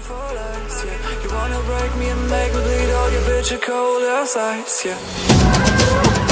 for lies, yeah. You wanna break me and make me bleed all your bitter cold ass eyes, yeah.